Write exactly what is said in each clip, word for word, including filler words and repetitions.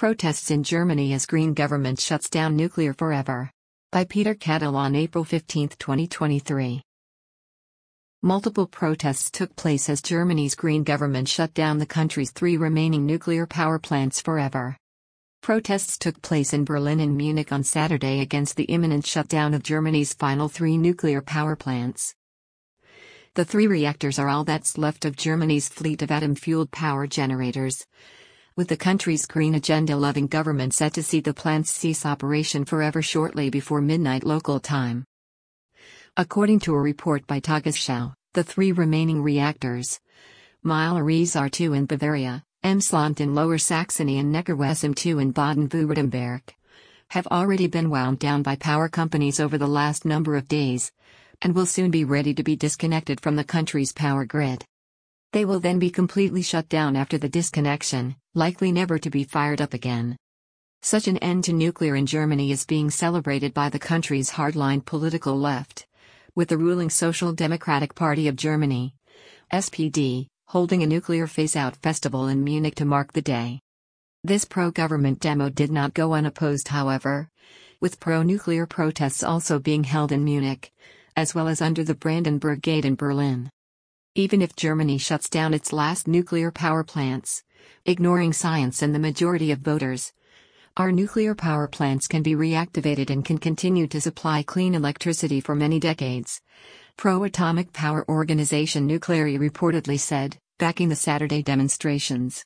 Protests in Germany as Green government shuts down nuclear forever. By Peter Cattle on April fifteenth, twenty twenty-three. Multiple protests took place as Germany's Green government shut down the country's three remaining nuclear power plants forever. Protests took place in Berlin and Munich on Saturday against the imminent shutdown of Germany's final three nuclear power plants. The three reactors are all that's left of Germany's fleet of atom-fueled power generators, with the country's green agenda-loving government set to see the plants cease operation forever shortly before midnight local time. According to a report by Tagesschau, the three remaining reactors, Myll-Rees R two in Bavaria, Emsland in Lower Saxony and Neckarwestheim two in Baden-Württemberg, have already been wound down by power companies over the last number of days, and will soon be ready to be disconnected from the country's power grid. They will then be completely shut down after the disconnection, likely never to be fired up again. Such an end to nuclear in Germany is being celebrated by the country's hardline political left, with the ruling Social Democratic Party of Germany, S P D, holding a nuclear phase-out festival in Munich to mark the day. This pro-government demo did not go unopposed, however, with pro-nuclear protests also being held in Munich, as well as under the Brandenburg Gate in Berlin. Even if Germany shuts down its last nuclear power plants, ignoring science and the majority of voters, our nuclear power plants can be reactivated and can continue to supply clean electricity for many decades, pro-atomic power organization Nuclearia reportedly said, backing the Saturday demonstrations.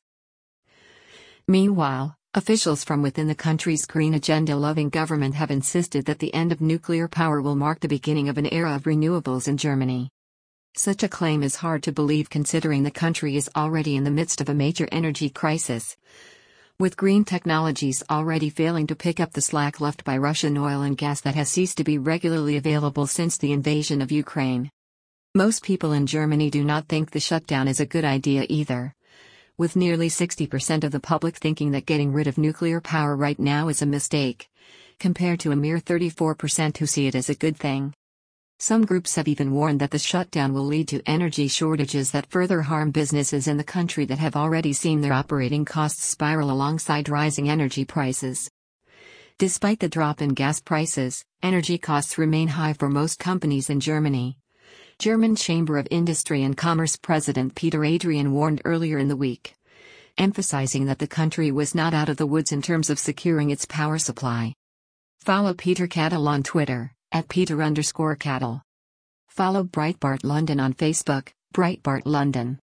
Meanwhile, officials from within the country's green agenda-loving government have insisted that the end of nuclear power will mark the beginning of an era of renewables in Germany. Such a claim is hard to believe considering the country is already in the midst of a major energy crisis, with green technologies already failing to pick up the slack left by Russian oil and gas that has ceased to be regularly available since the invasion of Ukraine. Most people in Germany do not think the shutdown is a good idea either, with nearly sixty percent of the public thinking that getting rid of nuclear power right now is a mistake, compared to a mere thirty-four percent who see it as a good thing. Some groups have even warned that the shutdown will lead to energy shortages that further harm businesses in the country that have already seen their operating costs spiral alongside rising energy prices. Despite the drop in gas prices, energy costs remain high for most companies in Germany. German Chamber of Industry and Commerce President Peter Adrian warned earlier in the week, emphasizing that the country was not out of the woods in terms of securing its power supply. Follow Peter Cattle on Twitter, at Peter underscore Cattle. Follow Breitbart London on Facebook, Breitbart London.